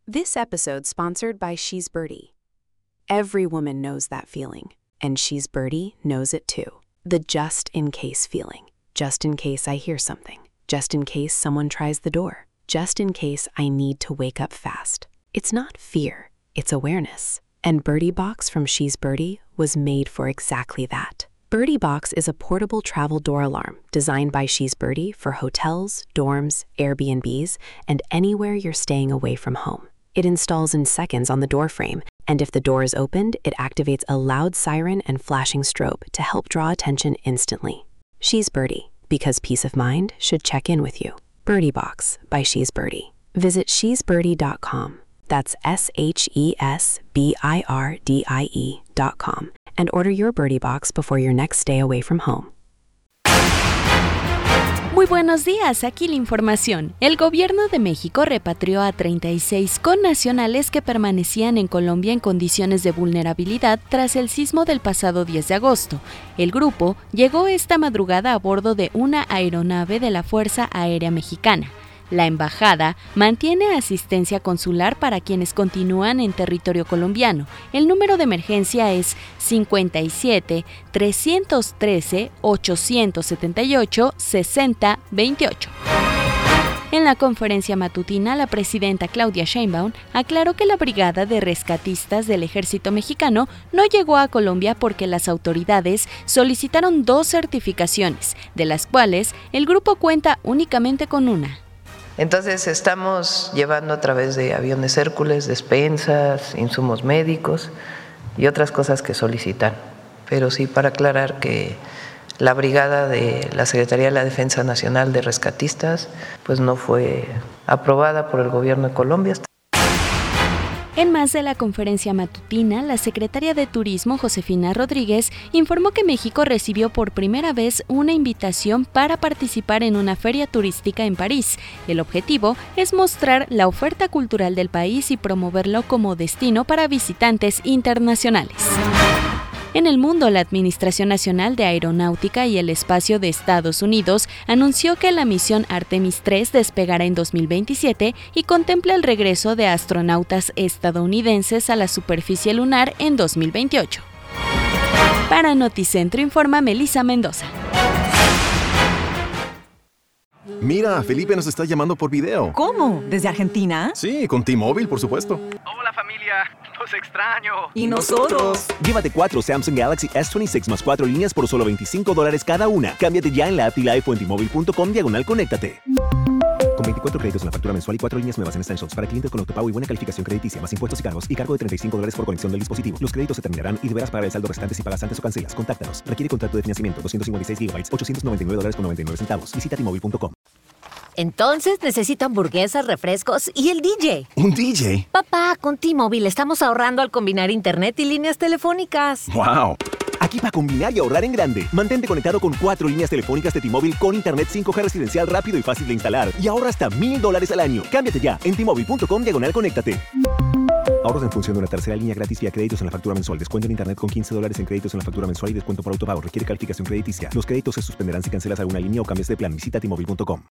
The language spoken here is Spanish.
This episode sponsored by She's Birdie. Every woman knows that feeling, and She's Birdie knows it too. The just-in-case feeling. Just in case I hear something. Just in case someone tries the door. Just in case I need to wake up fast. It's not fear, it's awareness. And Birdie Box from She's Birdie was made for exactly that. Birdie Box is a portable travel door alarm designed by She's Birdie for hotels, dorms, Airbnbs, and anywhere you're staying away from home. It installs in seconds on the door frame, and if the door is opened, it activates a loud siren and flashing strobe to help draw attention instantly. She's Birdie, because peace of mind should check in with you. Birdie Box by She's Birdie. Visit shesbirdie.com. That's SHESBIRDIE.com. And order your Birdie Box before your next stay away from home. Muy buenos días, aquí la información. El gobierno de México repatrió a 36 connacionales que permanecían en Colombia en condiciones de vulnerabilidad tras el sismo del pasado 10 de agosto. El grupo llegó esta madrugada a bordo de una aeronave de la Fuerza Aérea Mexicana. La embajada mantiene asistencia consular para quienes continúan en territorio colombiano. El número de emergencia es 57-313-878-6028. En la conferencia matutina, la presidenta Claudia Sheinbaum aclaró que la brigada de rescatistas del ejército mexicano no llegó a Colombia porque las autoridades solicitaron 2 certificaciones, de las cuales el grupo cuenta únicamente con una. Entonces estamos llevando a través de aviones Hércules, despensas, insumos médicos y otras cosas que solicitan. Pero sí, para aclarar que la brigada de la Secretaría de la Defensa Nacional de Rescatistas pues no fue aprobada por el gobierno de Colombia. En más de la conferencia matutina, la secretaria de Turismo, Josefina Rodríguez, informó que México recibió por primera vez una invitación para participar en una feria turística en París. El objetivo es mostrar la oferta cultural del país y promoverlo como destino para visitantes internacionales. En el mundo, la Administración Nacional de Aeronáutica y el Espacio de Estados Unidos anunció que la misión Artemis III despegará en 2027 y contempla el regreso de astronautas estadounidenses a la superficie lunar en 2028. Para Noticentro informa Melissa Mendoza. Mira, Felipe nos está llamando por video. ¿Cómo? ¿Desde Argentina? Sí, con T-Mobile, por supuesto. Hola familia, los extraño. ¿Y nosotros? Llévate 4 Samsung Galaxy S26 más 4 líneas por solo $25 cada una. Cámbiate ya en la app Life o en T-Mobile.com/conéctate. Con 24 créditos en la factura mensual y 4 líneas nuevas en Essentials para clientes con autopago y buena calificación crediticia, más impuestos y cargos, y cargo de $35 por conexión del dispositivo. Los créditos se terminarán y deberás pagar el saldo restante si pagas antes o cancelas. Contáctanos. Requiere contrato de financiamiento. 256 GB, $899.99. Visita T-Mobile.com. Entonces necesito hamburguesas, refrescos y el DJ. ¿Un DJ? Papá, con T-Mobile estamos ahorrando al combinar internet y líneas telefónicas. ¡Wow! Aquí para combinar y ahorrar en grande. Mantente conectado con 4 líneas telefónicas de T-Mobile con internet 5G residencial rápido y fácil de instalar. Y ahorra hasta $1,000 al año. Cámbiate ya en T-Mobile.com/conéctate. Ahorros en función de una tercera línea gratis vía créditos en la factura mensual. Descuento en internet con $15 en créditos en la factura mensual y descuento por autopago. Requiere calificación crediticia. Los créditos se suspenderán si cancelas alguna línea o cambias de plan. Visita T-Mobile.com.